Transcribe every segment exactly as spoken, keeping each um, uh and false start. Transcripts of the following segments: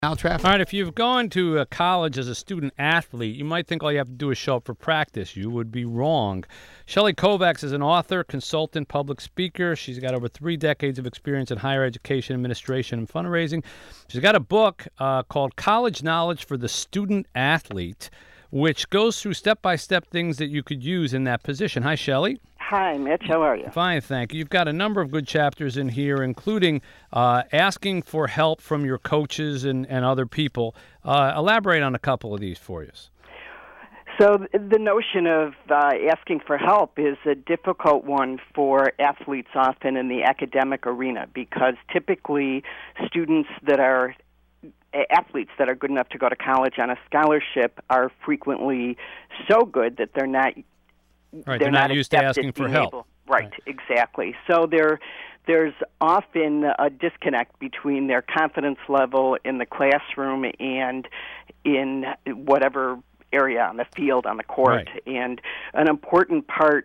Al Trafford. All right, if you've gone to a college as a student athlete, you might think all you have to do is show up for practice. You would be wrong. Shelley Kovacs is an author, consultant, public speaker. She's got over three decades of experience in higher education administration and fundraising. She's got a book uh, called College Knowledge for the Student Athlete, which goes through step-by-step things that you could use in that position. Hi, Shelley. Hi, Mitch. How are you? Fine, thank you. You've got a number of good chapters in here, including uh, asking for help from your coaches and, and other people. Uh, elaborate on a couple of these for us. So the notion of uh, asking for help is a difficult one for athletes often in the academic arena, because typically students that are athletes that are good enough to go to college on a scholarship are frequently so good that they're not Right, they're, they're not, not used to asking for help. Able, right, right, exactly. So there, there's often a disconnect between their confidence level in the classroom and in whatever area on the field, on the court. Right. And an important part,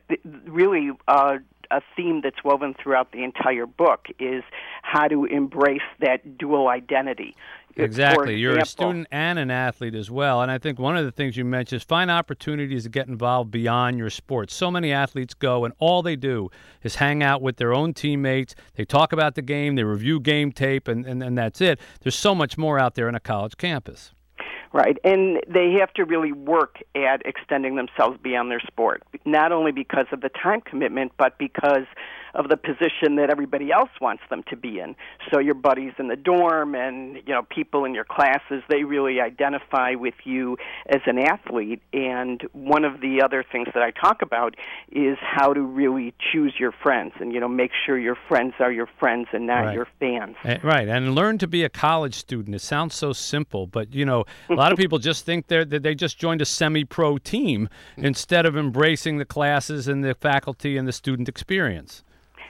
really uh, a theme that's woven throughout the entire book, is how to embrace that dual identity. Exactly. You're a student and an athlete as well. And I think one of the things you mentioned is find opportunities to get involved beyond your sport. So many athletes go and all they do is hang out with their own teammates. They talk about the game, they review game tape, and, and, and that's it. There's so much more out there in a college campus. Right, and they have to really work at extending themselves beyond their sport, not only because of the time commitment, but because of the position that everybody else wants them to be in. So your buddies in the dorm and, you know, people in your classes, they really identify with you as an athlete. And one of the other things that I talk about is how to really choose your friends and, you know, make sure your friends are your friends and not right. your fans. Right, and learn to be a college student. It sounds so simple, but, you know, a lot of people just think they're, that they just joined a semi-pro team instead of embracing the classes and the faculty and the student experience.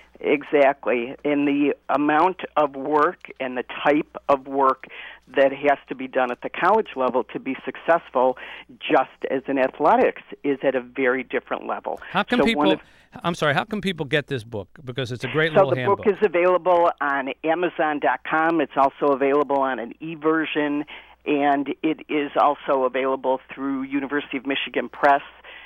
Exactly. And the amount of work and the type of work that has to be done at the college level to be successful, just as in athletics, is at a very different level. How can so people... Of, I'm sorry, how can people get this book? Because it's a great so little the handbook. book is available on Amazon dot com. It's also available on an e-version, and it is also available through University of Michigan Press.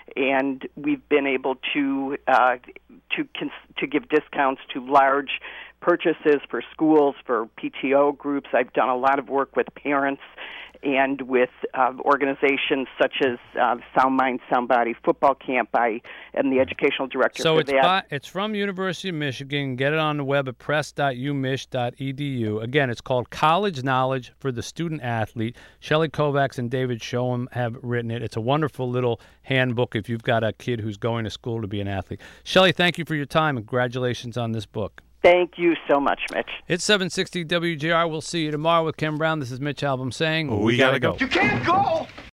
And we've been able to uh, to cons- to give discounts to large purchases for schools, for P T O groups. I've done a lot of work with parents and with uh, organizations such as uh, Sound Mind, Sound Body Football Camp. I am the educational director so for it's that. By, it's from University of Michigan. Get it on the web at press dot u mich dot e d u. Again, it's called College Knowledge for the Student Athlete. Shelley Kovacs and David Shoham have written it. It's a wonderful little handbook if you've got a kid who's going to school to be an athlete. Shelley, thank you for your time, and congratulations on this book. Thank you so much, Mitch. It's seven sixty W J R. We'll see you tomorrow with Ken Brown. This is Mitch Albom saying, we, we gotta, gotta go. You can't go!